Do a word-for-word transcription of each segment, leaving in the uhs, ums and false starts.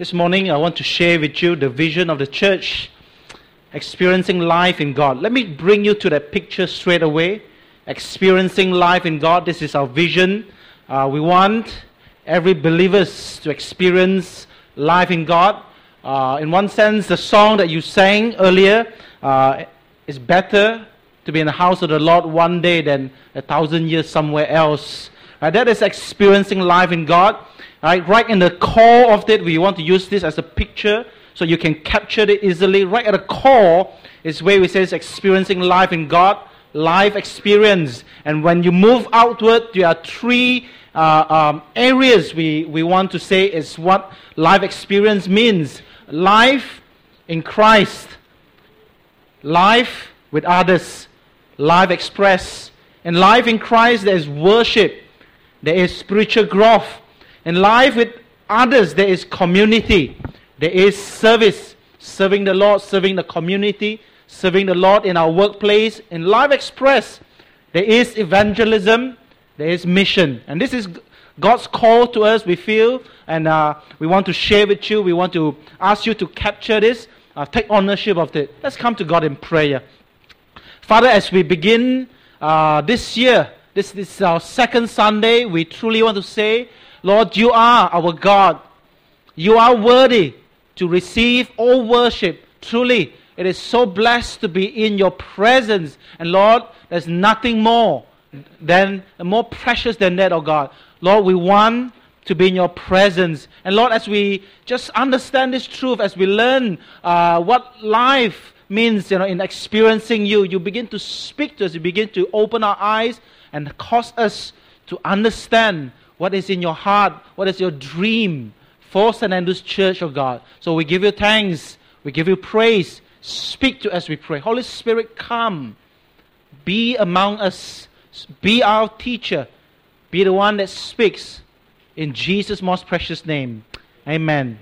This morning I want to share with you the vision of the church, experiencing life in God. Let me bring you to that picture straight away. Experiencing life in God, this is our vision. Uh, we want every believer to experience life in God. Uh, in one sense, the song that you sang earlier uh, is better to be in the house of the Lord one day than a thousand years somewhere else. Right? That is experiencing life in God. Right? Right in the core of it, we want to use this as a picture so you can capture it easily. Right at the core is where we say it's experiencing life in God, life experience. And when you move outward, there are three uh, um, areas we, we want to say is what life experience means. Life in Christ, life with others, life expressed. In life in Christ, there is worship, there is spiritual growth. In life with others, there is community, there is service, serving the Lord, serving the community, serving the Lord in our workplace. In life expressed, there is evangelism, there is mission. And this is God's call to us, we feel, and uh, we want to share with you. We want to ask you to capture this, uh, take ownership of it. Let's come to God in prayer. Father, as we begin uh, this year, this, this is our second Sunday, we truly want to say, Lord, you are our God. You are worthy to receive all worship. Truly, it is so blessed to be in your presence. And Lord, there's nothing more than, more precious than that, oh God. Lord, we want to be in your presence. And Lord, as we just understand this truth, as we learn uh, what life means, you know, in experiencing you, you begin to speak to us, you begin to open our eyes and cause us to understand what is in your heart, what is your dream for Saint Andrew's Church, oh God. So we give you thanks, we give you praise. Speak to us, we pray. Holy Spirit, come. Be among us. Be our teacher. Be the one that speaks. In Jesus' most precious name. Amen.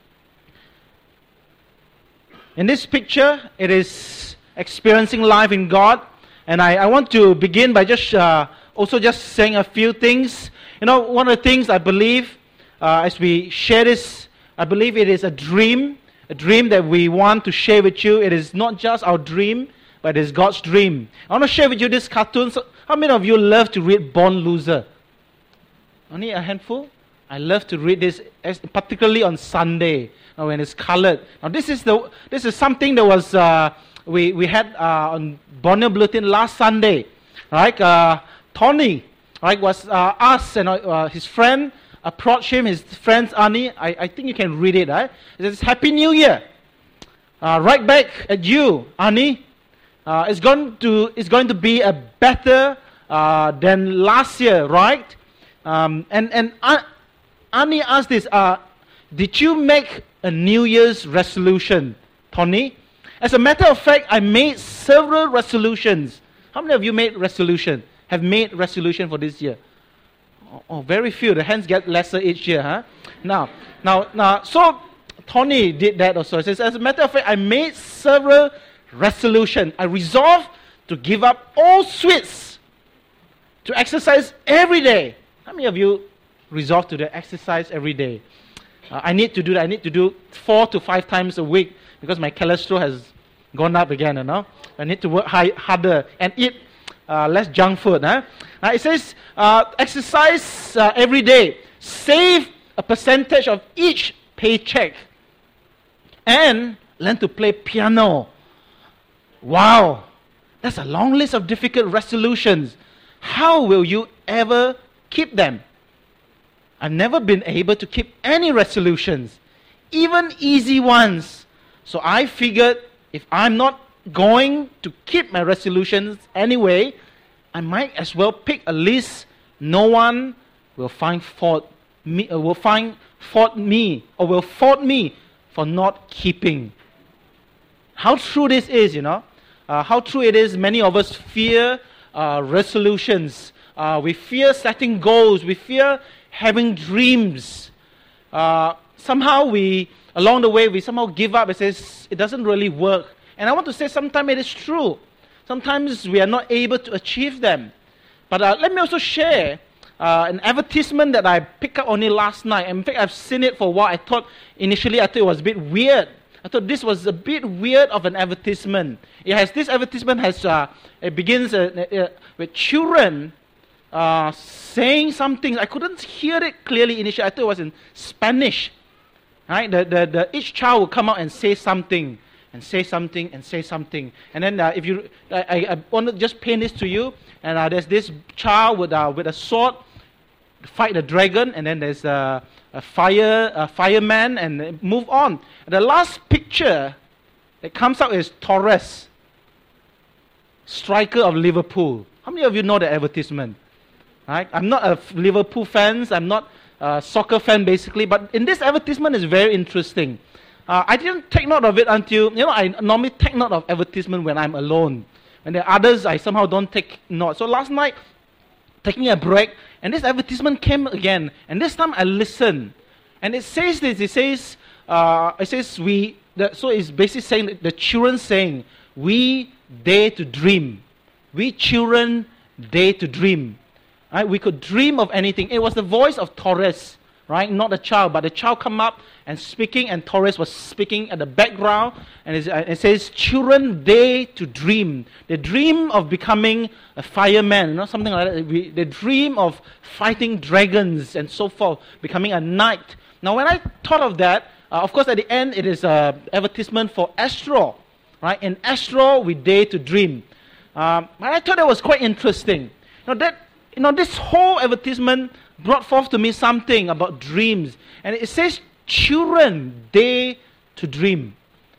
In this picture, it is experiencing life in God. And I, I want to begin by just uh, also just saying a few things. You know, one of the things I believe, uh, as we share this, I believe it is a dream. A dream that we want to share with you. It is not just our dream, but it is God's dream. I want to share with you this cartoon. So how many of you love to read Born Loser? Only a handful? I love to read this, particularly on Sunday, when it's colored. Now this is the this is something that was uh, we we had uh, on Borneo Bulletin last Sunday, right? Uh, Tony, right, was uh, asked, and uh, his friend approached him. His friend Ani, I, I think you can read it, right? It says, "Happy New Year! Uh, right back at you, Ani. Uh, it's going to it's going to be a better uh, than last year, right?" Um, and and uh, Ani asked this, uh, did you make a New Year's resolution, Tony? As a matter of fact, I made several resolutions. How many of you made resolution? Have made resolution for this year? Oh, oh, very few. The hands get lesser each year, huh? Now, now, now. So Tony did that also. He says, as a matter of fact, I made several resolutions. I resolved to give up all sweets, to exercise every day. How many of you resolve to do exercise every day? Uh, I need to do that. I need to do four to five times a week because my cholesterol has gone up again, you know. I need to work high, harder and eat uh, less junk food. Huh? Uh, it says uh, exercise uh, every day. Save a percentage of each paycheck. And learn to play piano. Wow. That's a long list of difficult resolutions. How will you ever keep them? I've never been able to keep any resolutions, even easy ones. So I figured if I'm not going to keep my resolutions anyway, I might as well pick a list no one will find fault me, uh, will find fault me or will fault me for not keeping. How true this is, you know. Uh, how true it is. Many of us fear uh, resolutions. Uh, we fear setting goals. We fear having dreams. Uh, somehow we, along the way, we somehow give up. It says it doesn't really work. And I want to say sometimes it is true. Sometimes we are not able to achieve them. But uh, let me also share uh, an advertisement that I picked up only last night. In fact, I've seen it for a while. I thought, initially, I thought it was a bit weird. I thought this was a bit weird of an advertisement. It has, this advertisement has, uh, it begins uh, uh, with children uh, saying something. I couldn't hear it clearly initially. I thought it was in Spanish. Right? The, the, the, each child will come out and say something, and say something, and say something. And then uh, if you, I, I, I want to just paint this to you. And uh, there's this child with, uh, with a sword, fight the dragon, and then there's a, a fire, a fireman, and move on. And the last picture that comes out is Torres, striker of Liverpool. How many of you know the advertisement? Right? I'm not a Liverpool fan. I'm not a soccer fan, basically. But in this advertisement, is very interesting. Uh, I didn't take note of it until, you know, I normally take note of advertisement when I'm alone. When there are others, I somehow don't take note. So last night, taking a break, and this advertisement came again. And this time I listened. And it says this, it says, uh, it says we, the, so it's basically saying, that the children saying, we dare to dream. We children dare to dream. Right? We could dream of anything. It was the voice of Torres, right? Not the child, but the child come up and speaking, and Torres was speaking at the background, and it says, children dare to dream. They dream of becoming a fireman, you know, something like that. We, they dream of fighting dragons and so forth, becoming a knight. Now, when I thought of that, uh, of course, at the end, it is an advertisement for Astro, right? In Astro, we dare to dream. Um, I thought that was quite interesting. You know, that, you know, this whole advertisement brought forth to me something about dreams. And it says, children dare to dream.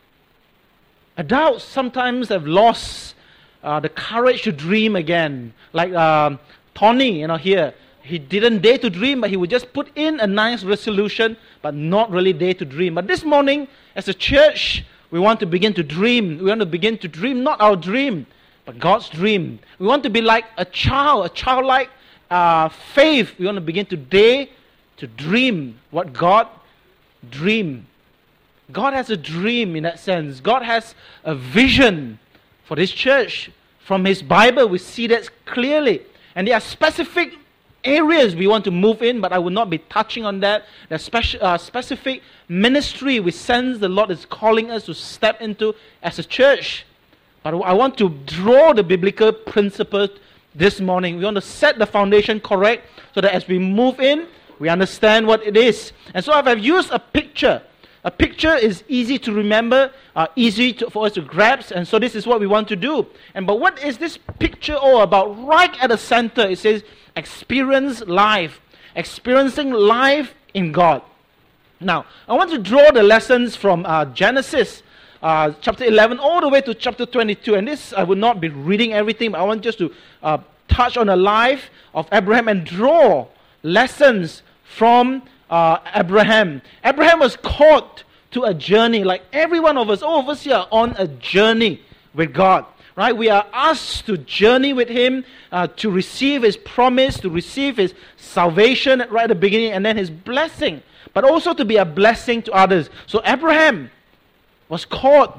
Adults sometimes have lost uh, the courage to dream again. Like um, Tony, you know, here. He didn't dare to dream, but he would just put in a nice resolution, but not really dare to dream. But this morning, as a church, we want to begin to dream. We want to begin to dream, not our dream, but God's dream. We want to be like a child, a childlike uh, faith. We want to begin to dare to dream what God dreamed. God has a dream in that sense. God has a vision for this church. From His Bible, we see that clearly. And there are specific areas we want to move in, but I will not be touching on that. There's speci- uh, specific ministry we sense the Lord is calling us to step into as a church. But I want to draw the biblical principle this morning. We want to set the foundation correct so that as we move in, we understand what it is. And so I've used a picture. A picture is easy to remember, uh, easy to, for us to grasp, and so this is what we want to do. And but what is this picture all about? Right at the center, it says, experience life. Experiencing life in God. Now, I want to draw the lessons from uh, Genesis uh, chapter eleven all the way to chapter twenty-two. And this, I will not be reading everything, but I want just to uh, touch on the life of Abraham and draw lessons from uh, Abraham. Abraham was called to a journey, like every one of us, all of us here are on a journey with God. Right? We are asked to journey with Him, uh, to receive His promise, to receive His salvation right at the beginning, and then His blessing, but also to be a blessing to others. So Abraham was called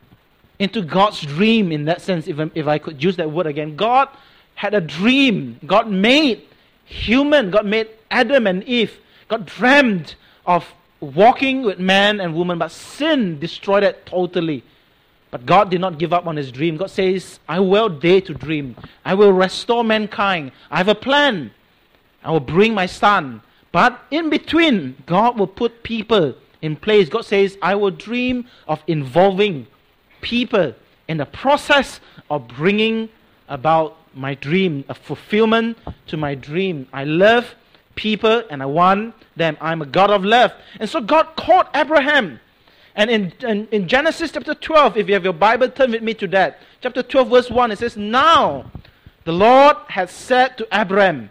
into God's dream in that sense, if, if I could use that word again. God had a dream. God made human. God made Adam and Eve. God dreamed of walking with man and woman, but sin destroyed it totally. But God did not give up on His dream. God says, I will dare to dream. I will restore mankind. I have a plan. I will bring my son. But in between, God will put people in place. God says, I will dream of involving people in the process of bringing about my dream, a fulfillment to my dream. I love people and I want them. I'm a God of love. And so God called Abraham. And in, in, in Genesis chapter twelve, if you have your Bible, turn with me to that. Chapter twelve verse one, it says, Now the Lord had said to Abraham,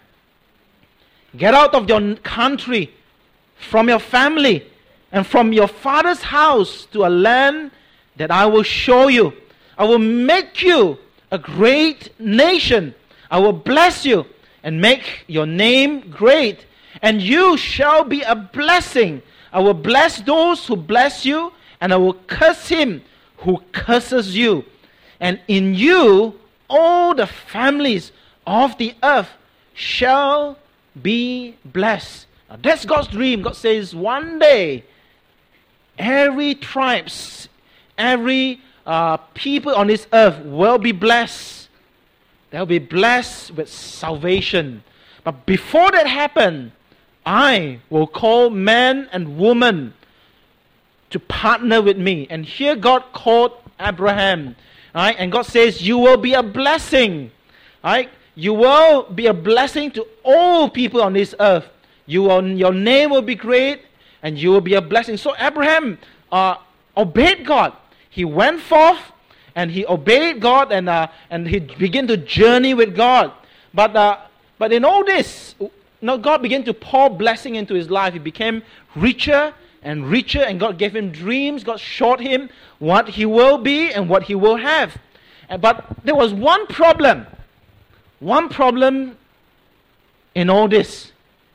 get out of your country, from your family, and from your father's house to a land that I will show you. I will make you a great nation. I will bless you and make your name great. And you shall be a blessing. I will bless those who bless you, and I will curse him who curses you. And in you all the families of the earth shall be blessed. Now, that's God's dream. God says one day, every tribes, every uh, people on this earth will be blessed. They'll be blessed with salvation. But before that happens, I will call man and woman to partner with me. And here God called Abraham. Right? And God says, you will be a blessing. Right? You will be a blessing to all people on this earth. You will, your name will be great, and you will be a blessing. So Abraham uh, obeyed God. He went forth, and he obeyed God, and uh, and he began to journey with God. But uh, but in all this, you know, God began to pour blessing into his life. He became richer and richer, and God gave him dreams. God showed him what he will be and what he will have. And, but there was one problem. One problem in all this.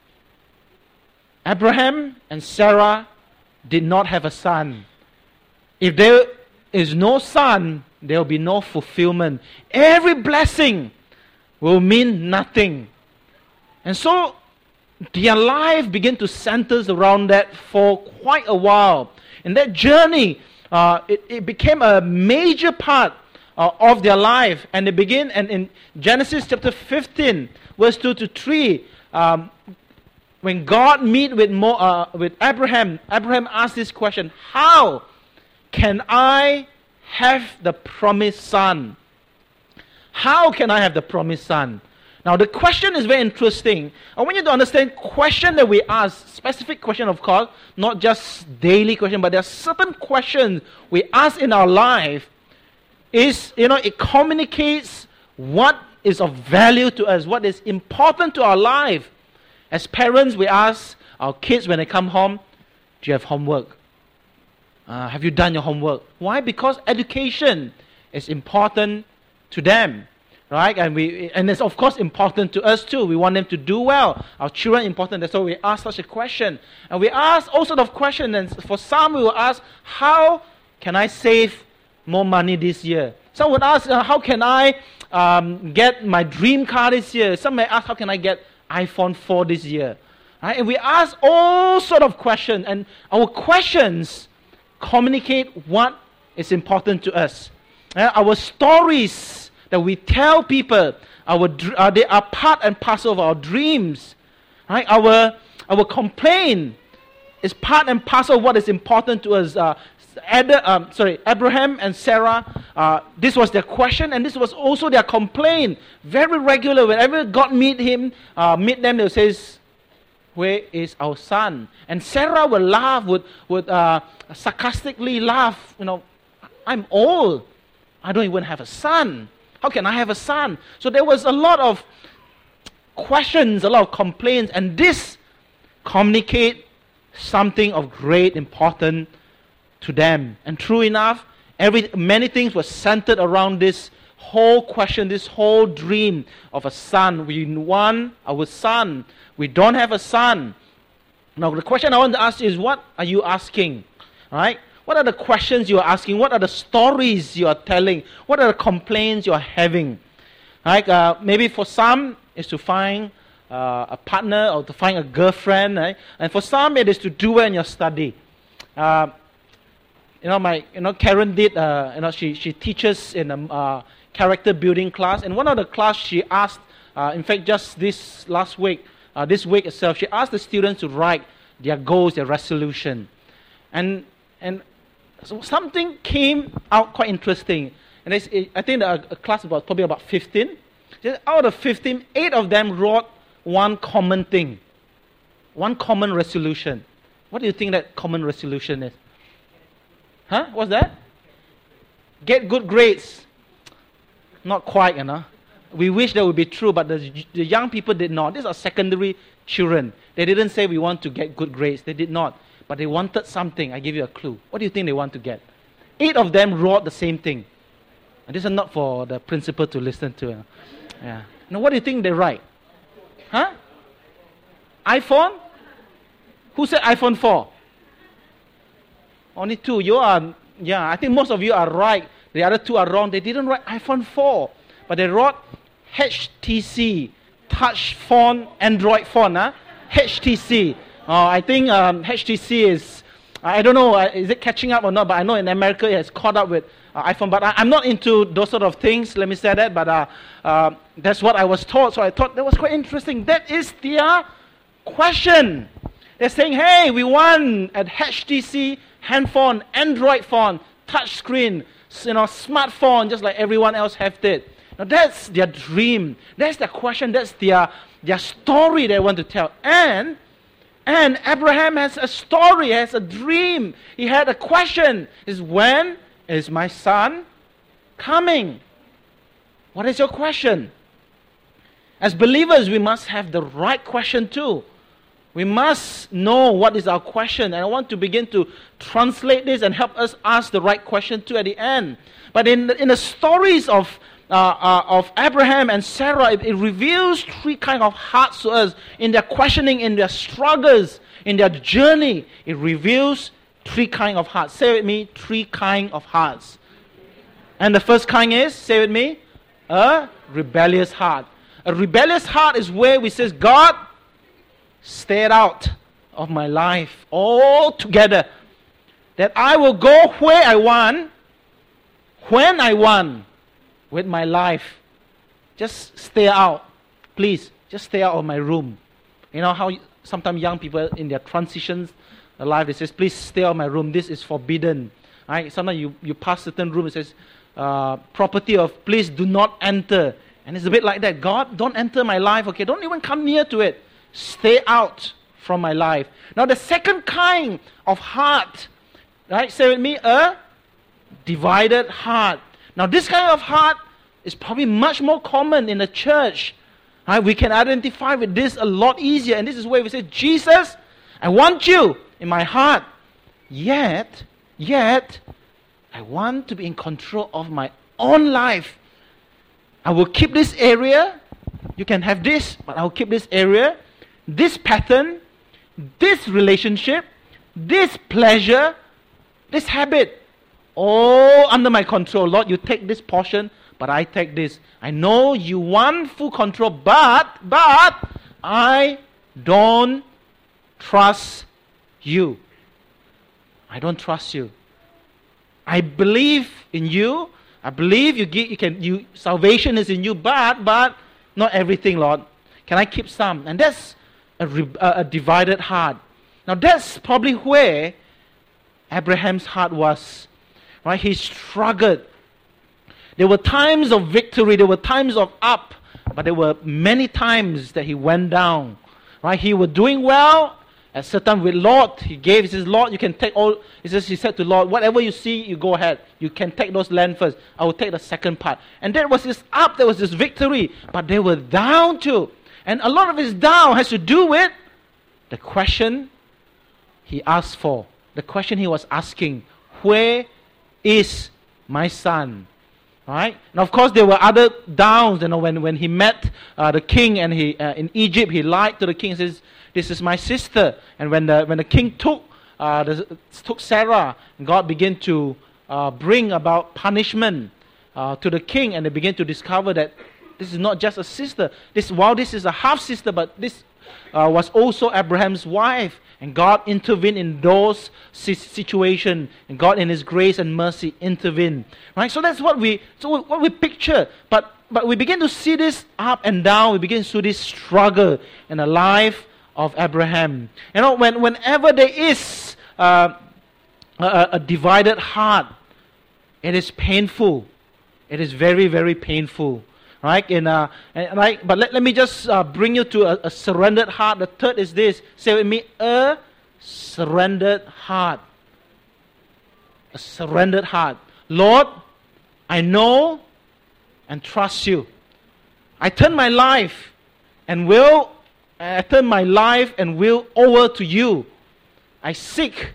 Abraham and Sarah did not have a son. If there is no son, there will be no fulfillment. Every blessing will mean nothing. And so their life began to center around that for quite a while. In that journey, uh, it, it became a major part uh, of their life. And they begin, and in Genesis chapter fifteen, verse two to three, um, when God meet with Mo, uh, with Abraham, Abraham asked this question: how can I have the promised son? How can I have the promised son? Now the question is very interesting. I want you to understand question that we ask, specific question of course, not just daily question, but there are certain questions we ask in our life. Is, you know, it communicates what is of value to us, what is important to our life. As parents, we ask our kids when they come home, do you have homework? Uh, have you done your homework? Why? Because education is important to them, right? And we, and it's of course important to us too. We want them to do well. Our children are important. That's why we ask such a question. And we ask all sorts of questions. And for some, we will ask, how can I save more money this year? Some would ask, uh, how can I um, get my dream car this year? Some may ask, how can I get iPhone four this year? Right? And we ask all sort of questions, and our questions communicate what is important to us. Uh, our stories that we tell people, our uh, they are part and parcel of our dreams. Right? Our our complaint is part and parcel of what is important to us. Uh, Ad, um, sorry, Abraham and Sarah, uh, this was their question, and this was also their complaint. Very regular. Whenever God meet him, uh, meet them, they'll say, where is our son? And Sarah would laugh, would, would uh, sarcastically laugh. You know, I'm old. I don't even have a son. How can I have a son? So there was a lot of questions, a lot of complaints, and this communicate something of great importance to them. And true enough, every many things were centered around this whole question, this whole dream of a son. We want our son. We don't have a son. Now the question I want to ask is, what are you asking? All right? What are the questions you are asking? What are the stories you are telling? What are the complaints you are having? All right? Uh, maybe for some, it's to find uh, a partner or to find a girlfriend. Right? And for some, it is to do well in your study. Uh, You know, my, you know, Karen did, uh, you know, she, she teaches in a uh, character building class. And one of the class she asked, uh, in fact, just this last week, uh, this week itself, she asked the students to write their goals, their resolution. And and so something came out quite interesting. And it's, it, I think a, a class about probably about fifteen. Out of fifteen, eight of them wrote one common thing. One common resolution. What do you think that common resolution is? Huh? What's that? Get good grades. Not quite, you know. We wish that would be true, but the, the young people did not. These are secondary children. They didn't say we want to get good grades. They did not. But they wanted something. I give you a clue. What do you think they want to get? Eight of them wrote the same thing. And this is not for the principal to listen to. You know. Yeah. Now, what do you think they write? Huh? iPhone? Who said iPhone four? Only two. You are, yeah, I think most of you are right. The other two are wrong. They didn't write iPhone four, but they wrote H T C, touch phone, Android phone, huh? H T C. Oh, I think um, H T C is, I don't know, uh, is it catching up or not, but I know in America it has caught up with uh, iPhone. But I, I'm not into those sort of things, let me say that, but uh, uh, that's what I was taught, so I thought that was quite interesting. That is their question. They're saying, hey, we want an H T C handphone, Android phone, touch screen, you know, smartphone, just like everyone else have it. Now that's their dream. That's their question. That's their their story they want to tell. And and Abraham has a story, has a dream. He had a question: is when is my son coming? What is your question? As believers, we must have the right question too. We must know what is our question. And I want to begin to translate this and help us ask the right question too at the end. But in the, in the stories of uh, uh, of Abraham and Sarah, it, it reveals three kinds of hearts to us. In their questioning, in their struggles, in their journey, it reveals three kinds of hearts. Say with me, three kinds of hearts. And the first kind is, say with me, a rebellious heart. A rebellious heart is where we say, God, stay out of my life altogether. That I will go where I want, when I want, with my life. Just stay out. Please, just stay out of my room. You know how sometimes young people in their transitions of life, they say, please stay out of my room. This is forbidden. Right? Sometimes you, you pass certain room, it says, uh, property of, please do not enter. And it's a bit like that. God, don't enter my life. Okay, don't even come near to it. Stay out from my life. Now the second kind of heart, right? Say with me, a divided heart. Now this kind of heart is probably much more common in the church. Right? We can identify with this a lot easier. And this is where we say, Jesus, I want you in my heart. Yet, yet, I want to be in control of my own life. I will keep this area. You can have this, but I will keep this area. This pattern, this relationship, this pleasure, this habit, all under my control. Lord, you take this portion, but I take this. I know you want full control, but, but, I don't trust you. I don't trust you. I believe in you. I believe you give, you can, you, salvation is in you, but, but, not everything, Lord. Can I keep some? And that's A, a divided heart. Now that's probably where Abraham's heart was. Right? He struggled. There were times of victory, there were times of up, but there were many times that he went down. Right? He was doing well. At certain with Lord, he gave, he says, Lord, you can take all, he says, he said to Lord, whatever you see, you go ahead. You can take those land first. I will take the second part. And there was this up, there was this victory, but they were down too. And a lot of his down has to do with the question he asked for. The question he was asking, where is my son? Right? And of course there were other downs. You know, when, when he met uh, the king and he uh, in Egypt, he lied to the king and says, this is my sister. And when the when the king took uh, the, took Sarah, God began to uh, bring about punishment uh, to the king, and they began to discover that this is not just a sister. This, while this is a half sister, but this uh, was also Abraham's wife. And God intervened in those situations. And God, in His grace and mercy, intervened. Right. So that's what we so what we picture. But but we begin to see this up and down. We begin to see this struggle in the life of Abraham. You know, when whenever there is uh, a, a divided heart, it is painful. It is very very painful. Right? In, uh, and, right? But let, let me just uh, bring you to a, a surrendered heart. The third is this. Say with me, a surrendered heart. A surrendered heart. Lord, I know and trust you. I turn my life and will, I turn my life and will over to you. I seek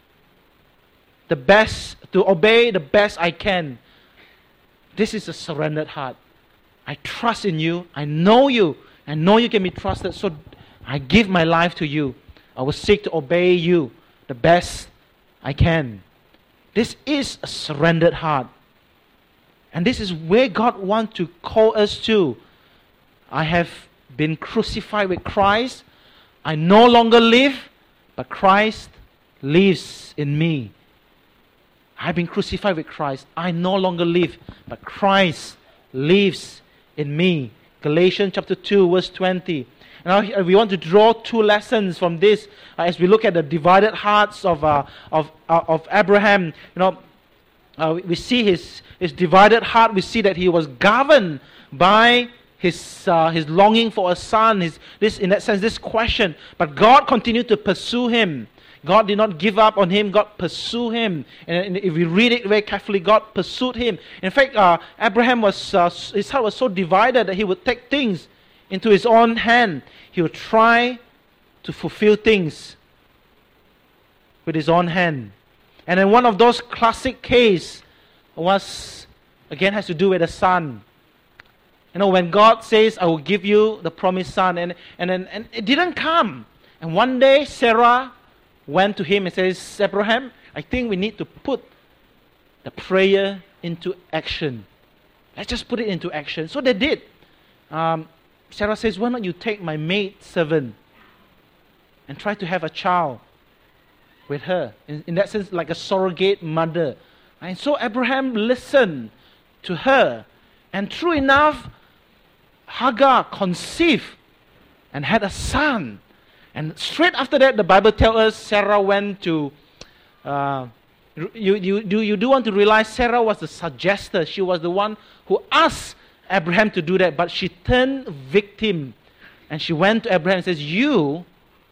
the best, to obey the best I can. This is a surrendered heart. I trust in you. I know you. I know you can be trusted. So I give my life to you. I will seek to obey you the best I can. This is a surrendered heart. And this is where God wants to call us to. I have been crucified with Christ. I no longer live, but Christ lives in me. I've been crucified with Christ. I no longer live, but Christ lives in me. Galatians chapter two, verse twenty. Now we want to draw two lessons from this uh, as we look at the divided hearts of uh, of uh, of Abraham. You know, uh, we, we see his his divided heart. We see that he was governed by his uh, his longing for a son. His this in that sense this question. But God continued to pursue him. God did not give up on him. God pursued him. And if we read it very carefully, God pursued him. In fact, uh, Abraham was uh, his heart was so divided that he would take things into his own hand. He would try to fulfill things with his own hand. And then one of those classic cases was, again, has to do with a son. You know, when God says, I will give you the promised son, and, and, and, and it didn't come. And one day, Sarah went to him and says, Abraham, I think we need to put the prayer into action. Let's just put it into action. So they did. Um, Sarah says, why don't you take my maid servant and try to have a child with her? In, in that sense, like a surrogate mother. And so Abraham listened to her. And true enough, Hagar conceived and had a son. And straight after that, the Bible tells us Sarah went to... Uh, you, you, you, you do want to realize Sarah was the suggester. She was the one who asked Abraham to do that, but she turned victim. And she went to Abraham and says, you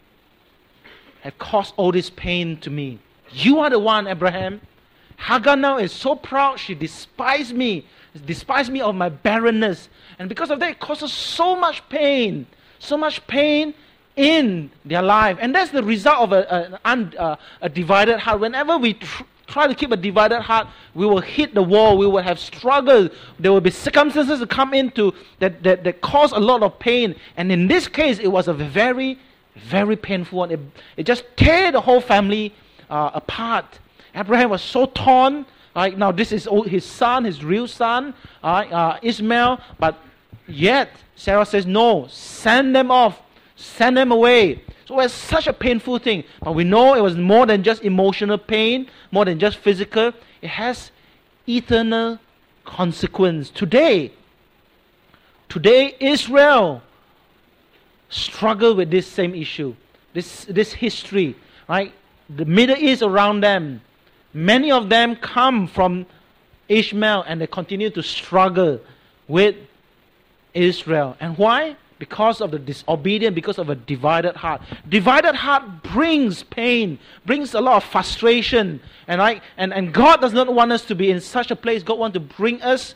have caused all this pain to me. You are the one, Abraham. Hagar now is so proud, she despised me. Despised me of my barrenness. And because of that, it causes so much pain. So much pain in their life. And that's the result of a, a, a, a divided heart. Whenever we tr- try to keep a divided heart, we will hit the wall, we will have struggle, there will be circumstances to come into that, that, that cause a lot of pain. And in this case, it was a very, very painful one. It, it just tear the whole family uh, apart. Abraham was so torn. Right? Now this is his son, his real son, uh, uh, Ishmael. But yet, Sarah says, no, send them off. Send them away. So it was such a painful thing. But we know it was more than just emotional pain, more than just physical. It has eternal consequence. Today, today Israel struggle with this same issue, this, this history, right? The Middle East around them, many of them come from Ishmael and they continue to struggle with Israel. And why? Because of the disobedience, because of a divided heart. Divided heart brings pain, brings a lot of frustration. And, right? and, and God does not want us to be in such a place. God wants to bring us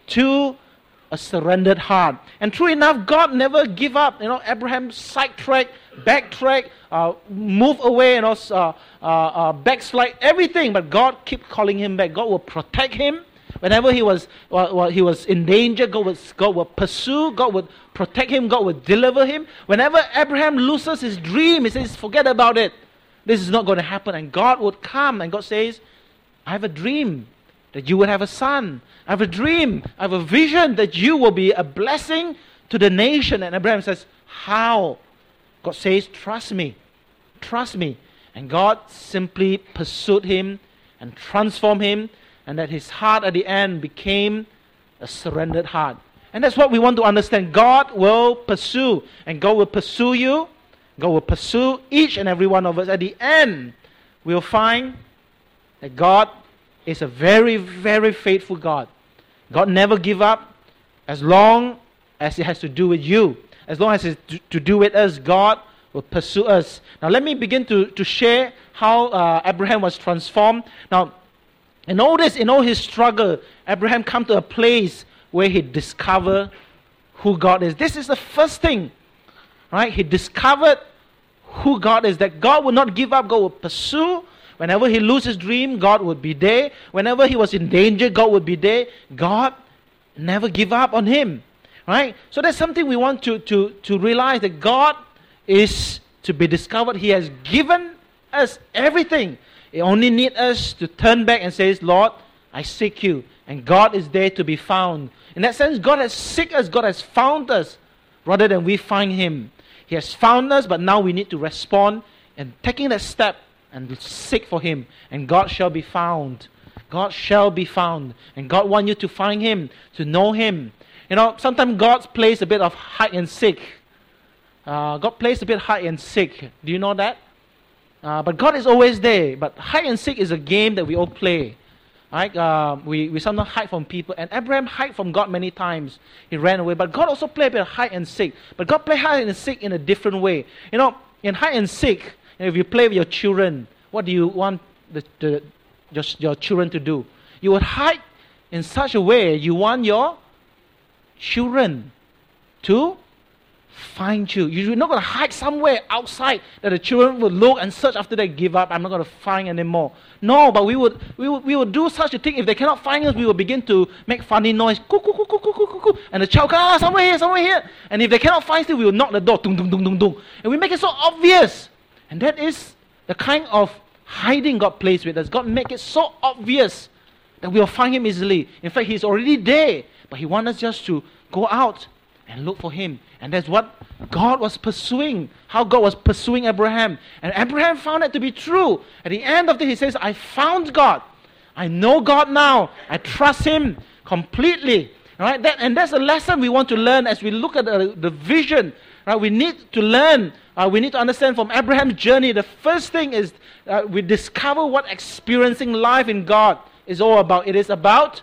to a surrendered heart. And true enough, God never give up. You know, Abraham sidetracked, backtracked, uh, move away, you know, uh, uh, uh, backslide, everything. But God keep calling him back. God will protect him. Whenever he was well, well, he was in danger, God would, God would pursue, God would protect him, God would deliver him. Whenever Abraham loses his dream, he says, forget about it. This is not going to happen. And God would come and God says, I have a dream that you will have a son. I have a dream, I have a vision that you will be a blessing to the nation. And Abraham says, how? God says, trust me, trust me. And God simply pursued him and transformed him. And that his heart at the end became a surrendered heart. And that's what we want to understand. God will pursue. And God will pursue you. God will pursue each and every one of us. At the end, we'll find that God is a very, very faithful God. God never give up as long as it has to do with you. As long as it's to, to do with us, God will pursue us. Now let me begin to, to share how uh, Abraham was transformed. Now, in all this, in all his struggle, Abraham come to a place where he discovered who God is. This is the first thing, right? He discovered who God is, that God would not give up, God would pursue. Whenever he loses his dream, God would be there. Whenever he was in danger, God would be there. God never give up on him, right? So that's something we want to, to, to realize, that God is to be discovered. He has given us everything. It only needs us to turn back and say, Lord, I seek you. And God is there to be found. In that sense, God has seeked us. God has found us. rather than we find Him. He has found us, but now we need to respond and taking that step and seek for Him. And God shall be found. God shall be found. And God wants you to find Him, to know Him. You know, sometimes God plays a bit of hide and seek. Uh, God plays a bit hide and seek. Do you know that? Uh, but God is always there. But hide and seek is a game that we all play. Right? Uh, we, we sometimes hide from people. And Abraham hid from God many times. He ran away. But God also played a bit of hide and seek. But God played hide and seek in a different way. You know, in hide and seek, if you play with your children, what do you want the, the, your, your children to do? You would hide in such a way you want your children to find you. You're not going to hide somewhere outside that the children will look and search after they give up. I'm not going to find anymore. No, but we would, we would we would do such a thing. If they cannot find us, we will begin to make funny noise. Coo, coo, coo, coo, coo, coo, coo. And the child comes, ah, somewhere here, somewhere here. And if they cannot find us, we will knock the door. Dum, dum, dum, dum, dum. And we make it so obvious. And that is the kind of hiding God plays with us. God make it so obvious that we will find Him easily. In fact, He's already there. But He wants us just to go out and look for Him. And that's what God was pursuing. How God was pursuing Abraham. And Abraham found that to be true. At the end of it, he says, I found God. I know God now. I trust Him completely. Right? That, and that's a lesson we want to learn as we look at the, the vision. Right? We need to learn. Uh, we need to understand from Abraham's journey. The first thing is uh, we discover what experiencing life in God is all about. It is about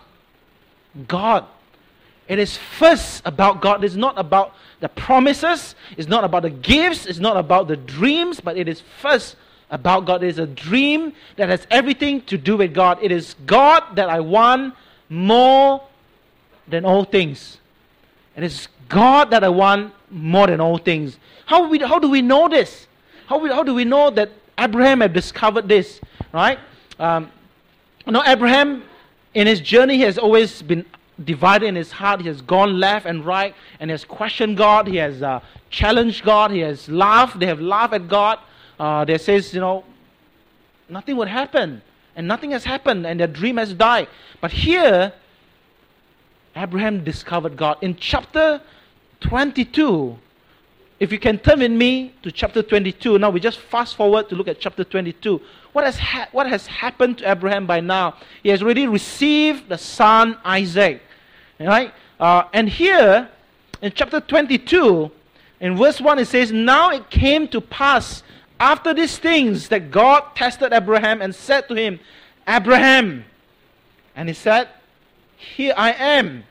God. It is first about God. It's not about the promises. It's not about the gifts. It's not about the dreams. But it is first about God. It is a dream that has everything to do with God. It is God that I want more than all things. It is God that I want more than all things. How, we, how do we know this? How, we, how do we know that Abraham had discovered this? Right? Um, you know, Abraham, in his journey, he has always been divided in his heart. He has gone left and right, and he has questioned God. He has uh, challenged God. He has laughed. They have laughed at God. Uh, they says, you know, nothing would happen, and nothing has happened, and their dream has died. But here, Abraham discovered God. In chapter twenty-two, if you can turn with me to chapter twenty-two. Now we just fast forward to look at chapter twenty-two. What has, ha- what has happened to Abraham by now? He has already received the son Isaac. Right? Uh, and here, in chapter twenty-two, in verse one, it says, Now it came to pass after these things that God tested Abraham and said to him, Abraham. And he said, Here I am.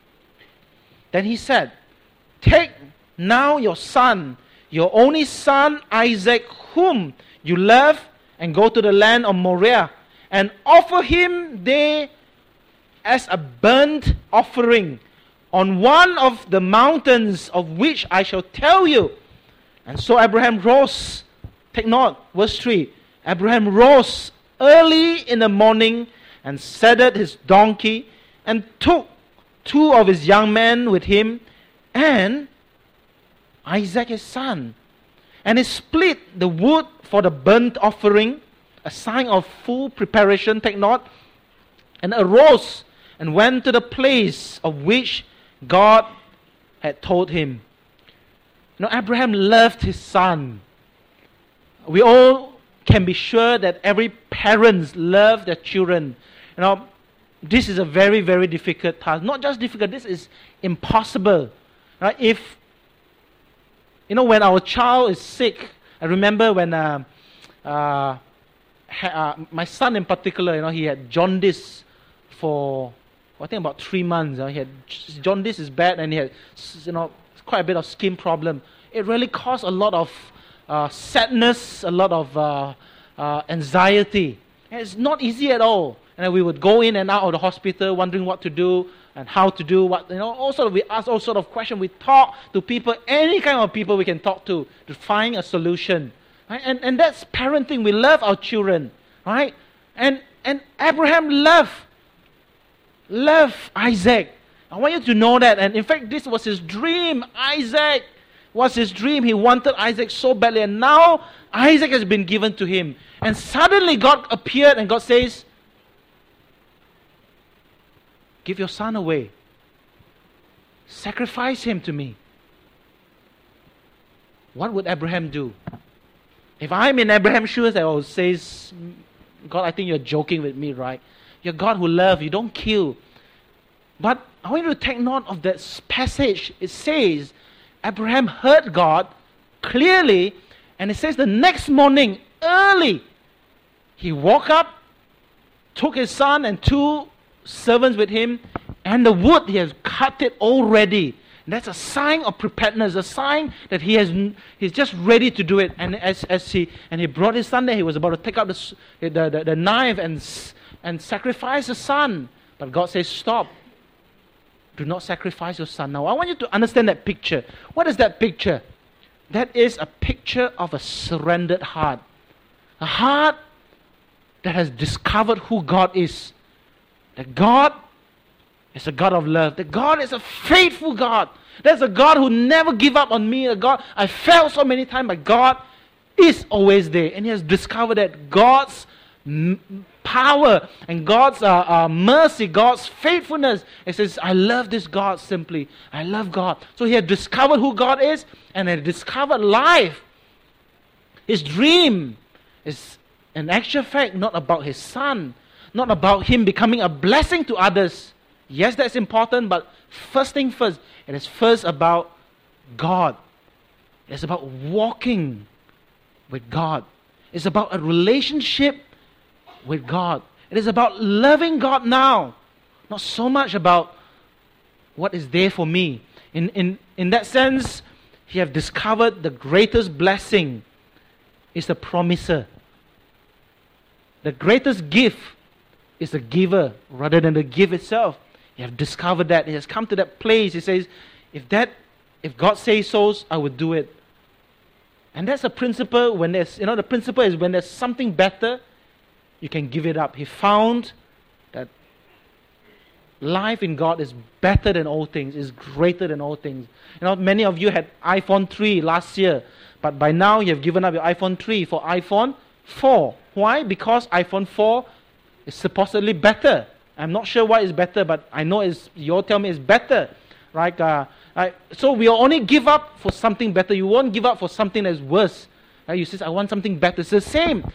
Then he said, Take now your son, your only son Isaac, whom you love, and go to the land of Moriah, and offer him there as a burnt offering on one of the mountains of which I shall tell you. And so Abraham rose. Take note, verse three. Abraham rose early in the morning and saddled his donkey and took two of his young men with him and Isaac his son. And he split the wood for the burnt offering, a sign of full preparation, take note, and arose and went to the place of which God had told him. You know, Abraham loved his son. We all can be sure that every parent loves their children. You know, this is a very, very difficult task. Not just difficult, this is impossible. Right? If, you know, when our child is sick, I remember when uh, uh, ha, uh, my son in particular, you know, he had jaundice for, I think about three months. You know, he had jaundice is bad, and he had, you know, quite a bit of skin problem. It really caused a lot of uh, sadness, a lot of uh, uh, anxiety. And it's not easy at all. And we would go in and out of the hospital, wondering what to do and how to do what, you know, all sort of, we ask all sort of questions. We talk to people, any kind of people we can talk to, to find a solution. Right? And, and that's parenting. We love our children, right? And, and Abraham loved, loved Isaac. I want you to know that. And in fact, this was his dream. Isaac was his dream. He wanted Isaac so badly. And now Isaac has been given to him. And suddenly God appeared and God says, give your son away. Sacrifice him to me. what would Abraham do? If I'm in Abraham's shoes, I will say, God, I think you're joking with me, right? You're God who loves, you don't kill. But I want you to take note of that passage. It says, Abraham heard God clearly, and it says the next morning, early, he woke up, took his son and two servants with him, and the wood he has cut it already. And that's a sign of preparedness, a sign that he has he's just ready to do it. And as as he and he brought his son there, he was about to take out the the, the, the knife and and sacrifice the son. But God says, stop. Do not sacrifice your son. Now I want you to understand that picture. What is that picture? That is a picture of a surrendered heart. A heart that has discovered who God is. That God is a God of love. That God is a faithful God. There's a God who never give up on me. A God, I failed so many times, but God is always there. And he has discovered that God's m- power and God's uh, uh, mercy, God's faithfulness. He says, I love this God simply. I love God. So he had discovered who God is and had discovered life. His dream is in actual fact not about his son, not about him becoming a blessing to others. Yes, that's important, but first thing first, it is first about God. It's about walking with God. It's about a relationship with God. It is about loving God now, not so much about what is there for me. In, in, in that sense, he have discovered the greatest blessing is the promiser. The greatest gift is the giver rather than the gift itself. He have discovered that. He has come to that place. He says, if that, if God says so, I would do it. And that's a principle when there's, you know, the principle is when there's something better, you can give it up. He found that life in God is better than all things, is greater than all things. You know, many of you had iPhone three last year, but by now you have given up your iPhone three for iPhone four. Why? Because iPhone four is supposedly better. I'm not sure why it's better, but I know it's, you all tell me it's better. Right? Uh, right? So we will only give up for something better. You won't give up for something that's worse. Right? You say, I want something better. It's the same.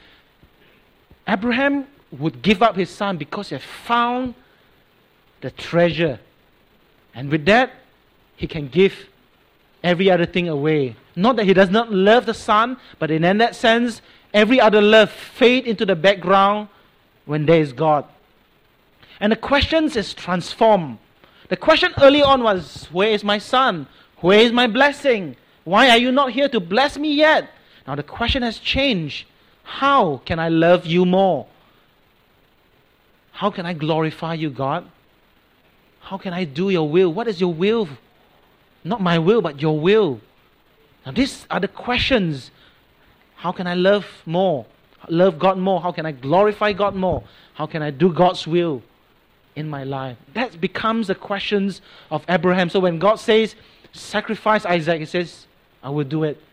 Abraham would give up his son because he had found the treasure. And with that, he can give every other thing away. Not that he does not love the son, but in that sense, every other love fade into the background when there is God. And the questions is transformed. The question early on was, where is my son? Where is my blessing? Why are you not here to bless me yet? Now the question has changed. How can I love you more? How can I glorify you, God? How can I do your will? What is your will? Not my will, but your will. Now these are the questions. How can I love more? Love God more? How can I glorify God more? How can I do God's will in my life? That becomes the questions of Abraham. So when God says, sacrifice Isaac, he says, I will do it.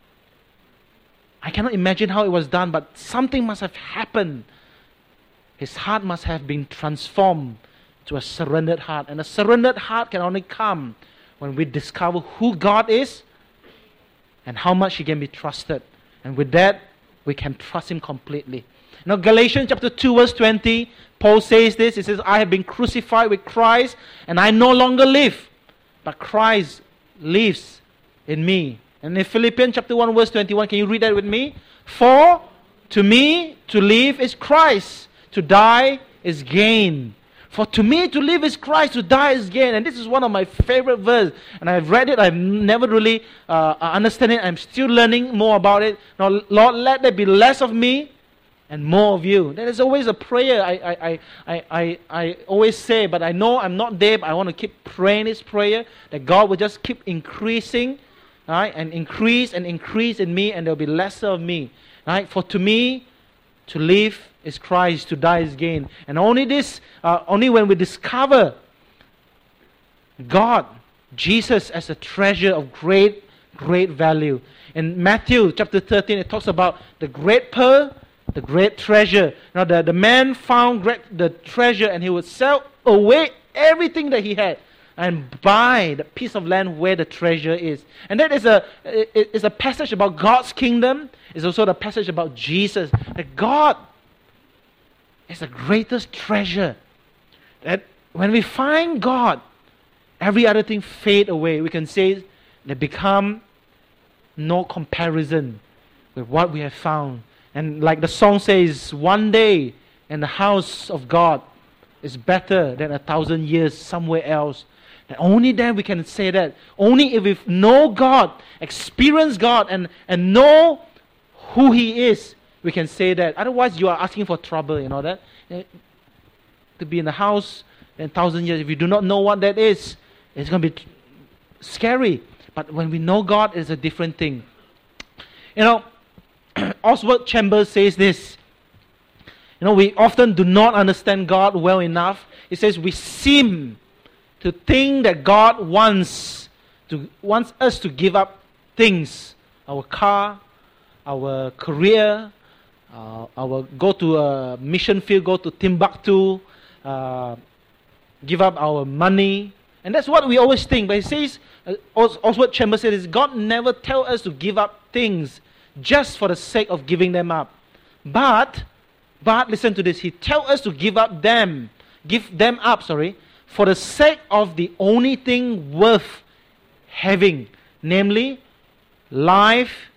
I cannot imagine how it was done, but something must have happened. His heart must have been transformed to a surrendered heart. And a surrendered heart can only come when we discover who God is and how much He can be trusted. And with that, we can trust Him completely. Now, Galatians chapter two, verse twenty, Paul says this. He says, I have been crucified with Christ, and I no longer live, but Christ lives in me. And in Philippians chapter one, verse twenty-one, can you read that with me? For to me, to live is Christ, to die is gain. For to me, to live is Christ, to die is gain. And this is one of my favorite verses. And I've read it, I've never really uh, understood it. I'm still learning more about it. Now, Lord, let there be less of me and more of you. That is always a prayer I, I, I, I, I always say, but I know I'm not there, but I want to keep praying this prayer, that God will just keep increasing, right, and increase and increase in me, and there will be lesser of me. Right? For to me, to live is Christ, to die is gain. And only this, uh, only when we discover God, Jesus, as a treasure of great, great value. In Matthew chapter thirteen, it talks about the great pearl, the great treasure. Now the, the man found great, the treasure, and he would sell away everything that he had. and buy the piece of land where the treasure is. And that is a, is a passage about God's kingdom. It's also the passage about Jesus. That God is the greatest treasure. That when we find God, every other thing fade away. We can say they become no comparison with what we have found. And like the song says, one day in the house of God is better than a thousand years somewhere else. And only then we can say that. Only if we know God, experience God, and, and know who He is, we can say that. Otherwise, you are asking for trouble, you know that? To be in the house in a thousand years, if you do not know what that is, it's going to be scary. But when we know God, it's a different thing. You know, Oswald Chambers says this. You know, we often do not understand God well enough. He says we seem to think that God wants to wants us to give up things, our car, our career, uh, our go to a mission field, go to Timbuktu, uh, give up our money, and that's what we always think. But he says, uh, Oswald Chambers says, God never tells us to give up things just for the sake of giving them up, but but listen to this. He tells us to give up them, give them up. Sorry. For the sake of the only thing worth having, namely life,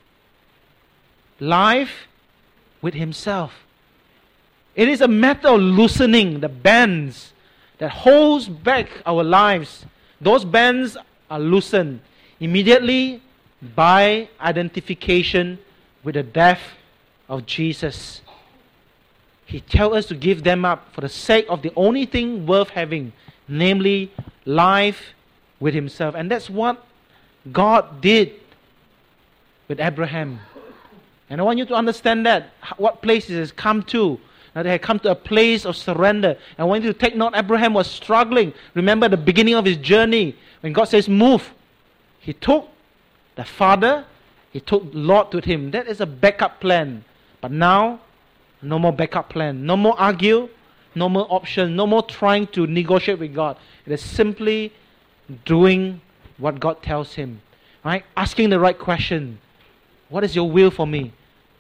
life with Himself. It is a matter of loosening the bands that holds back our lives. Those bands are loosened immediately by identification with the death of Jesus. He tells us to give them up for the sake of the only thing worth having, namely life with Himself. And that's what God did with Abraham. And I want you to understand that, what place He has come to. Now they had come to a place of surrender. And I want you to take note, Abraham was struggling. Remember the beginning of his journey, when God says move. He took the father, he took Lot with him. That is a backup plan. But now, no more backup plan. No more argue. No more option. No more trying to negotiate with God. It is simply doing what God tells him. Right? Asking the right question. What is your will for me?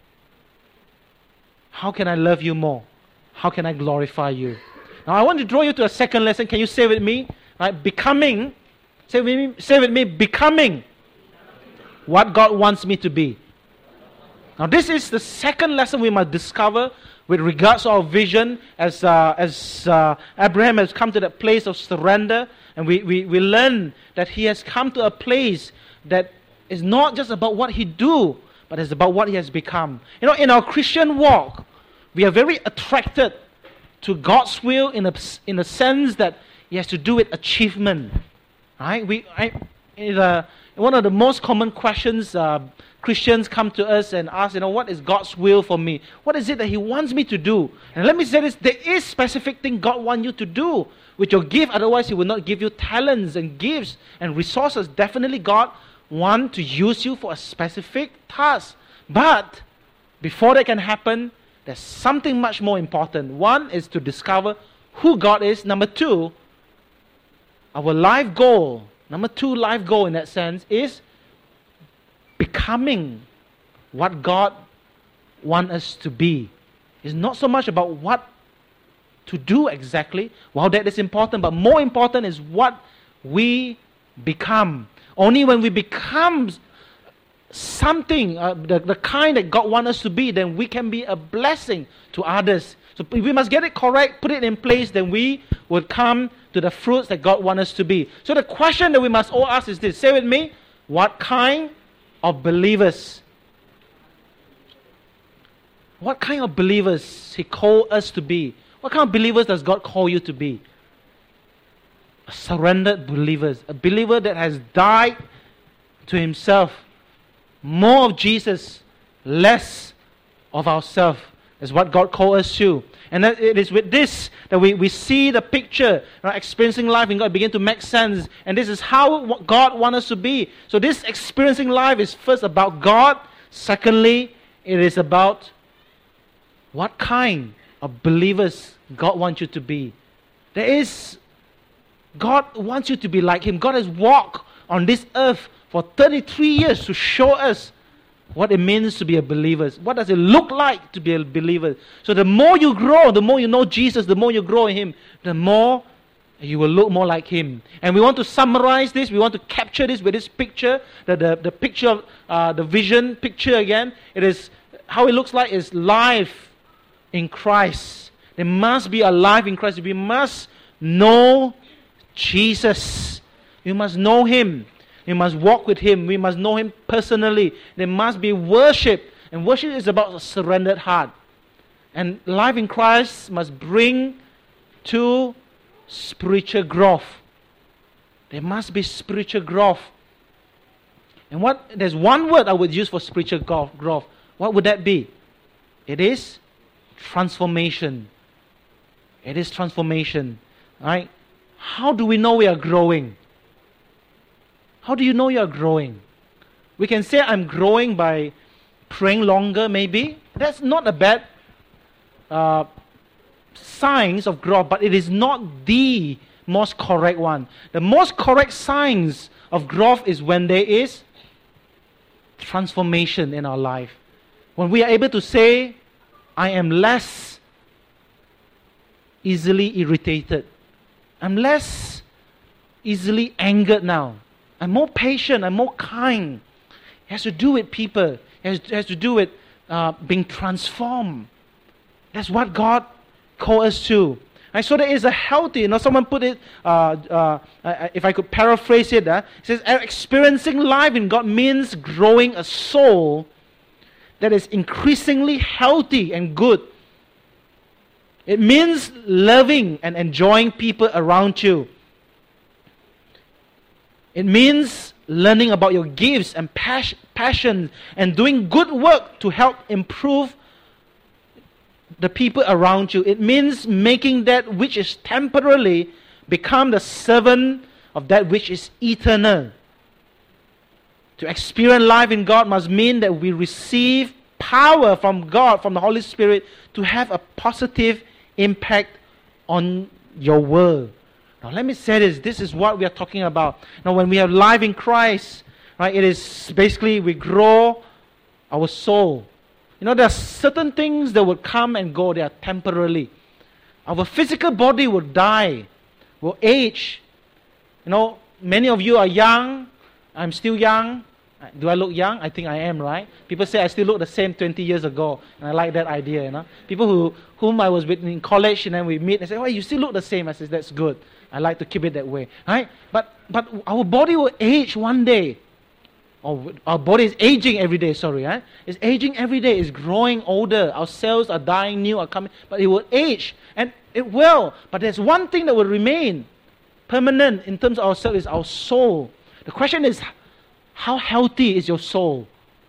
How can I love you more? How can I glorify you? Now I want to draw you to a second lesson. Can you say with me? Right? Becoming. Say with me, say with me, becoming what God wants me to be. Now this is the second lesson we must discover with regards to our vision as uh, as uh, Abraham has come to that place of surrender, and we, we, we learn that he has come to a place that is not just about what he do, but it's about what he has become. You know, in our Christian walk, we are very attracted to God's will in a, in a sense that it has to do with achievement. Right? We, I, in a, one of the most common questions uh, Christians come to us and ask, you know, what is God's will for me? What is it that He wants me to do? And let me say this, there is specific thing God wants you to do with your gift. Otherwise, He will not give you talents and gifts and resources. Definitely God wants to use you for a specific task. But before that can happen, there's something much more important. One is to discover who God is. Number two, our life goal, number two life goal in that sense is becoming what God wants us to be. It's not so much about what to do exactly. While that is important, but more important is what we become. Only when we become something, uh, the, the kind that God wants us to be, then we can be a blessing to others. So we must get it correct, put it in place, then we will come to the fruits that God wants us to be. So the question that we must all ask is this. Say with me, what kind of believers? What kind of believers He called us to be? What kind of believers does God call you to be? A surrendered believers. A believer that has died to himself. More of Jesus, less of ourselves is what God called us to. And that it is with this that we, we see the picture, right? Experiencing life in God begin to make sense. And this is how God wants us to be. So this experiencing life is first about God. Secondly, it is about what kind of believers God wants you to be. There is God wants you to be like Him. God has walked on this earth for thirty-three years to show us what it means to be a believer. What does it look like to be a believer? So the more you grow, the more you know Jesus, the more you grow in Him, the more you will look more like Him. And we want to summarize this. We want to capture this with this picture, the, the, the picture of uh, the vision picture again. It is, how it looks like is life in Christ. There must be a life in Christ. We must know Jesus. You must know Him. You must walk with Him. We must know Him personally. There must be worship. And worship is about a surrendered heart. And life in Christ must bring to spiritual growth. There must be spiritual growth. And what there's one word I would use for spiritual growth. What would that be? It is transformation. It is transformation. Right? How do we know we are growing? How do you know you are growing? We can say I'm growing by praying longer, maybe. That's not a bad uh, signs of growth, but it is not the most correct one. The most correct signs of growth is when there is transformation in our life. When we are able to say, I am less easily irritated. I'm less easily angered now. I'm more patient. I'm more kind. It has to do with people. It has, it has to do with uh, being transformed. That's what God called us to. Right? So there is a healthy, you know, someone put it, uh, uh, if I could paraphrase it, uh, it says, experiencing life in God means growing a soul that is increasingly healthy and good. It means loving and enjoying people around you. It means learning about your gifts and pas- passion and doing good work to help improve the people around you. It means making that which is temporarily become the servant of that which is eternal. To experience life in God must mean that we receive power from God, from the Holy Spirit, to have a positive impact on your world. Now let me say this, this is what we are talking about. Now when we have life in Christ, right, it is basically we grow our soul. You know, there are certain things that will come and go, they are temporarily. Our physical body will die, will age. You know, many of you are young, I'm still young. Do I look young? I think I am, right? People say I still look the same twenty years ago. And I like that idea, you know. People who whom I was with in college and then we meet and say, oh, you still look the same. I say, that's good. I like to keep it that way. Right? But but our body will age one day. Or our body is aging every day, sorry. Right? It's aging every day. It's growing older. Our cells are dying, new are coming. But it will age. And it will. But there's one thing that will remain permanent in terms of ourselves is our soul. The question is, how healthy is your soul?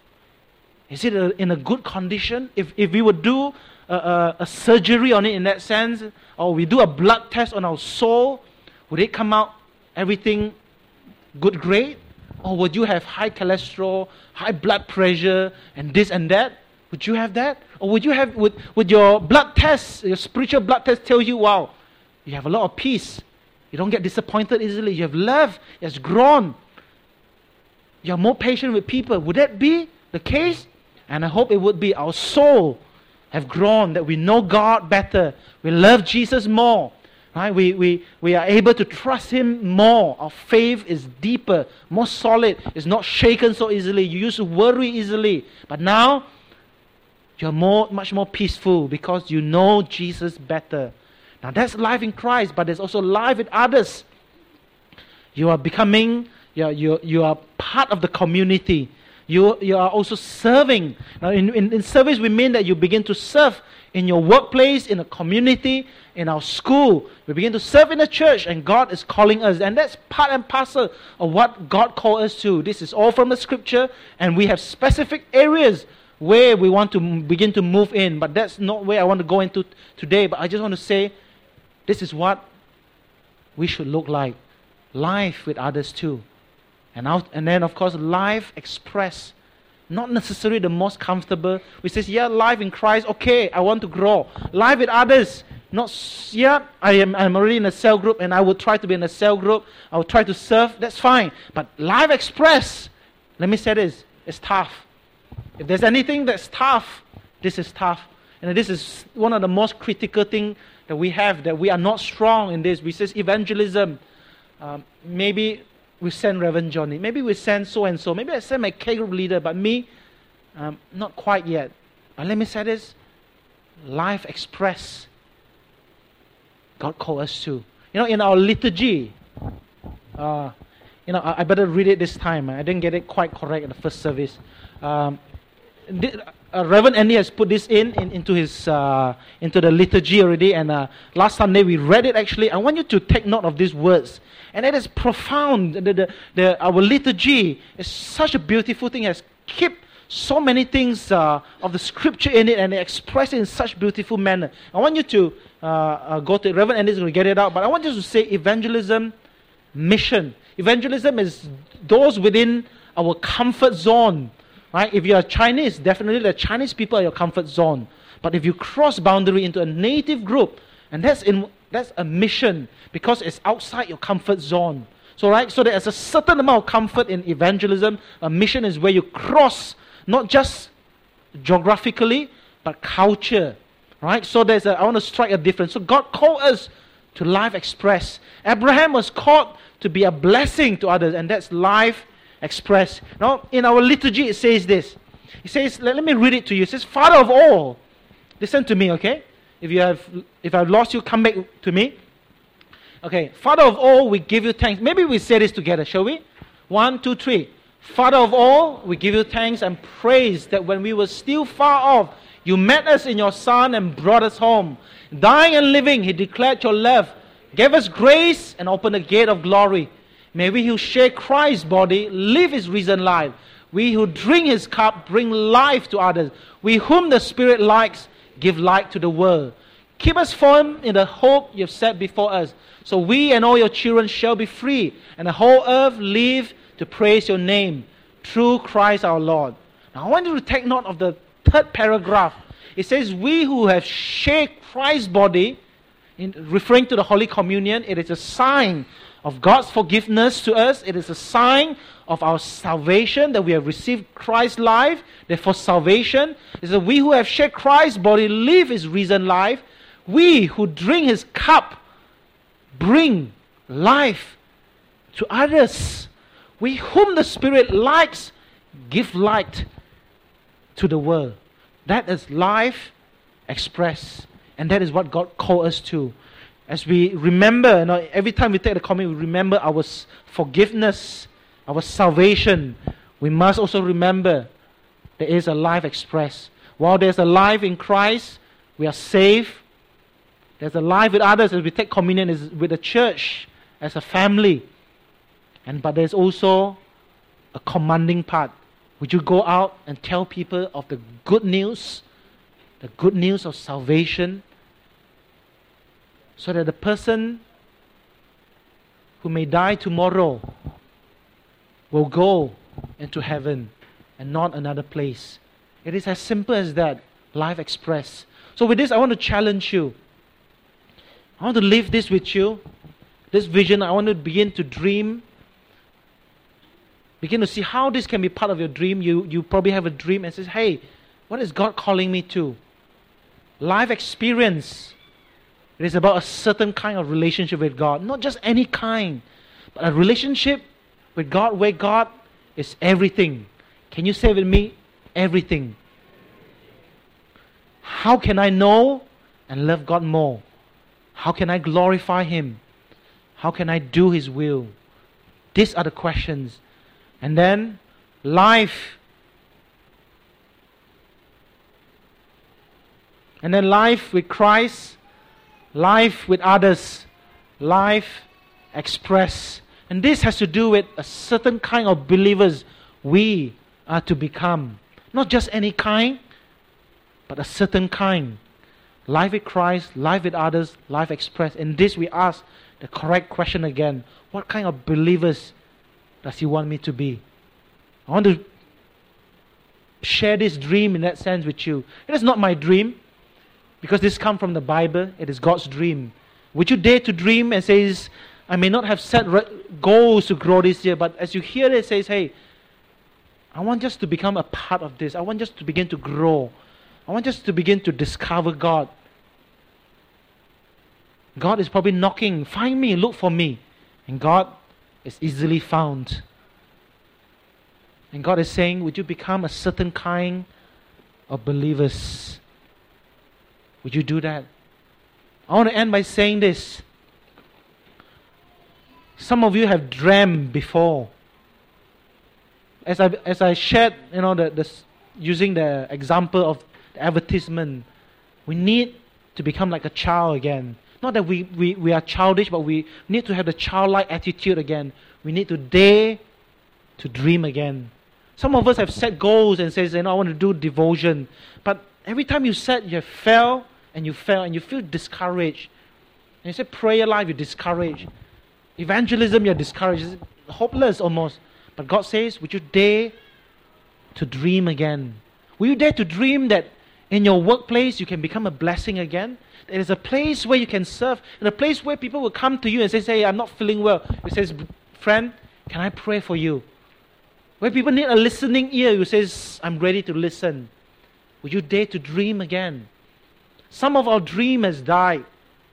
Is it a, in a good condition? If if we would do a, a, a surgery on it in that sense, or we do a blood test on our soul, would it come out everything good, great? Or would you have high cholesterol, high blood pressure, and this and that? Would you have that? Or would you have, would, would your blood test, your spiritual blood test tell you, wow, you have a lot of peace. You don't get disappointed easily. You have love. It has grown. You are more patient with people. Would that be the case? And I hope it would be. Our soul have grown, that we know God better. We love Jesus more. Right? We, we, we are able to trust Him more. Our faith is deeper, more solid. It's not shaken so easily. You used to worry easily. But now, you're more, much more peaceful because you know Jesus better. Now that's life in Christ, but there's also life with others. You are becoming... You are, you, you are part of the community. You, you are also serving. Now in, in, in service, we mean that you begin to serve in your workplace, in a community, in our school. We begin to serve in the church, and God is calling us. And that's part and parcel of what God called us to. This is all from the Scripture, and we have specific areas where we want to begin to move in. But that's not where I want to go into today. But I just want to say, this is what we should look like. Life with others too. And, out, and then, of course, life expressed. Not necessarily the most comfortable. We say, yeah, life in Christ, okay, I want to grow. Life with others, not s- yeah, I am I'm already in a cell group and I will try to be in a cell group. I will try to serve. That's fine. But Life Express, let me say this, it's tough. If there's anything that's tough, this is tough. And this is one of the most critical things that we have, that we are not strong in this. We say evangelism. Um, maybe we send Reverend Johnny. Maybe we send so-and-so. Maybe I send my K group leader, but me, um, not quite yet. But let me say this, Life Express, God called us to. You know, in our liturgy, uh, you know, I, I better read it this time. I didn't get it quite correct in the first service. Um, th- uh, Reverend Andy has put this in, in into his uh, into the liturgy already, and uh, last Sunday we read it. Actually, I want you to take note of these words, and it is profound. The, the, the our liturgy is such a beautiful thing. It has kept so many things uh, of the scripture in it, and they express it in such beautiful manner. I want you to uh, uh, go to Reverend Andy is going to get it out, but I want you to say evangelism, mission. Evangelism is those within our comfort zone. Right? If you are Chinese, definitely the Chinese people are your comfort zone. But if you cross boundary into a native group, and that's in that's a mission because it's outside your comfort zone. So right, so there's a certain amount of comfort in evangelism. A mission is where you cross not just geographically, but culture. Right? So there's a, I want to strike a difference. So God called us to Life Express. Abraham was called to be a blessing to others, and that's Life Express. Now, in our liturgy, it says this. It says, let, let me read it to you. It says, Father of all. Listen to me, okay? If you have, if I've lost you, come back to me. Okay, Father of all, we give you thanks. Maybe we say this together, shall we? One, two, three. Father of all, we give you thanks and praise that when we were still far off, you met us in your Son and brought us home. Dying and living, He declared your love, gave us grace and opened the gate of glory. May we who share Christ's body live His risen life. We who drink His cup bring life to others. We whom the Spirit likes give light to the world. Keep us firm in the hope you have set before us, so we and all your children shall be free, and the whole earth live to praise your name, through Christ our Lord. Now I want you to take note of the third paragraph. It says, we who have shared Christ's body, in referring to the Holy Communion, it is a sign of God's forgiveness to us. It is a sign of our salvation, that we have received Christ's life. Therefore salvation is that we who have shared Christ's body live His risen life. We who drink His cup bring life to others. We whom the Spirit likes give light to the world. That is Life Express, and that is what God called us to. As we remember, you know, every time we take the communion, we remember our forgiveness, our salvation. We must also remember there is a Life Express. While there's a life in Christ, we are saved. There's a life with others as we take communion is with the church, as a family. And but there's also a commanding part. Would you go out and tell people of the good news, the good news of salvation, so that the person who may die tomorrow will go into heaven and not another place? It is as simple as that. Life Express. So with this, I want to challenge you. I want to leave this with you. This vision, I want to begin to dream. Begin to see how this can be part of your dream. You, you probably have a dream and says, hey, what is God calling me to? Life experience. It is about a certain kind of relationship with God. Not just any kind, but a relationship with God where God is everything. Can you say with me? Everything. How can I know and love God more? How can I glorify Him? How can I do His will? These are the questions. And then, life. And then life with Christ, life with others, Life Express. And this has to do with a certain kind of believers we are to become. Not just any kind, but a certain kind. Life with Christ, life with others, Life Express. In this we ask the correct question again. What kind of believers does He want me to be? I want to share this dream in that sense with you. It is not my dream. Because this comes from the Bible. It is God's dream. Would you dare to dream and says, I may not have set re- goals to grow this year, but as you hear it, it says, hey, I want just to become a part of this. I want just to begin to grow. I want just to begin to discover God. God is probably knocking, find me, look for me. And God is easily found. And God is saying, would you become a certain kind of believers? Would you do that? I want to end by saying this. Some of you have dreamt before. As I as I shared, you know, the, the using the example of the advertisement, we need to become like a child again. Not that we, we, we are childish, but we need to have the childlike attitude again. We need to dare to dream again. Some of us have set goals and says, you know, I want to do devotion. But every time you set, you fail and you fail and you feel discouraged. And you say prayer life, you're discouraged. Evangelism, you're discouraged. It's hopeless almost. But God says, would you dare to dream again? Will you dare to dream that in your workplace you can become a blessing again? There is a place where you can serve, and a place where people will come to you and say, hey, I'm not feeling well. He says, friend, can I pray for you? Where people need a listening ear, you says, I'm ready to listen. Would you dare to dream again? Some of our dream has died.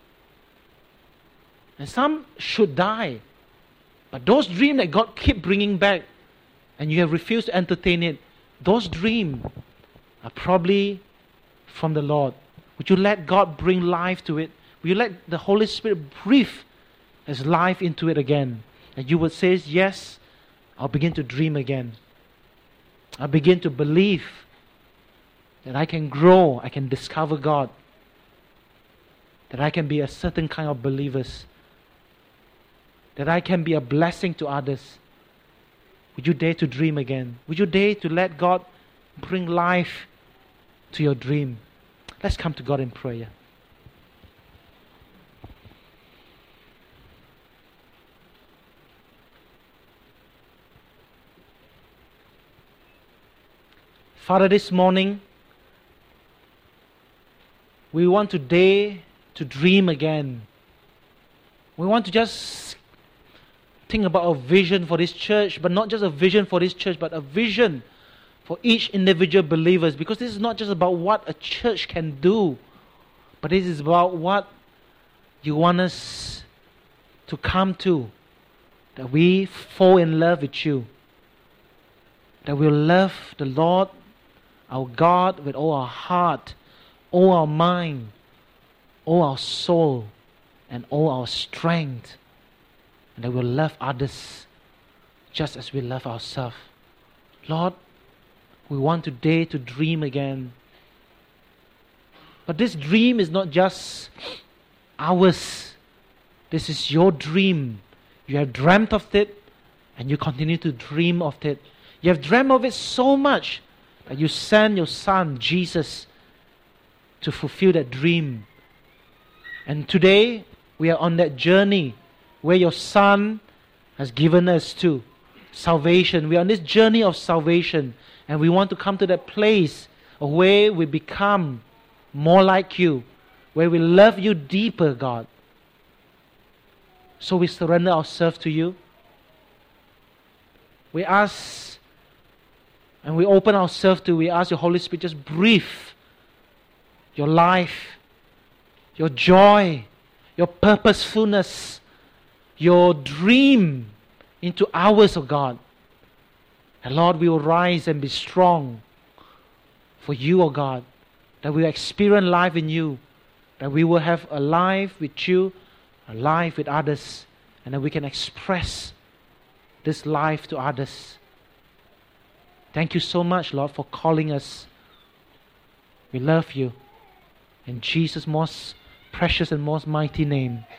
And some should die. But those dreams that God keep bringing back, and you have refused to entertain it, those dreams are probably from the Lord. Would you let God bring life to it? Will you let the Holy Spirit breathe His life into it again? And you would say, yes, I'll begin to dream again. I'll begin to believe that I can grow, I can discover God, that I can be a certain kind of believers, that I can be a blessing to others. Would you dare to dream again? Would you dare to let God bring life to your dream? Let's come to God in prayer. Father, this morning, we want to dare to dream again. We want to just think about a vision for this church, but not just a vision for this church, but a vision for each individual believers. Because this is not just about what a church can do, but this is about what you want us to come to. That we fall in love with you. That we'll love the Lord, our God, with all our heart, all our mind, all our soul, and all our strength. And that we'll love others just as we love ourselves. Lord, we want today to dream again. But this dream is not just ours. This is your dream. You have dreamt of it, and you continue to dream of it. You have dreamt of it so much that you sent your Son, Jesus, to fulfill that dream. And today, we are on that journey where your Son has given us to salvation. We are on this journey of salvation, and we want to come to that place where we become more like you, where we love you deeper, God. So we surrender ourselves to you. We ask, and we open ourselves to, we ask your Holy Spirit, just breathe your life, your joy, your purposefulness, your dream into ours, oh God. And Lord, we will rise and be strong for you, oh God. That we will experience life in you. That we will have a life with you, a life with others. And that we can express this life to others. Thank you so much, Lord, for calling us. We love you. In Jesus' most precious and most mighty name.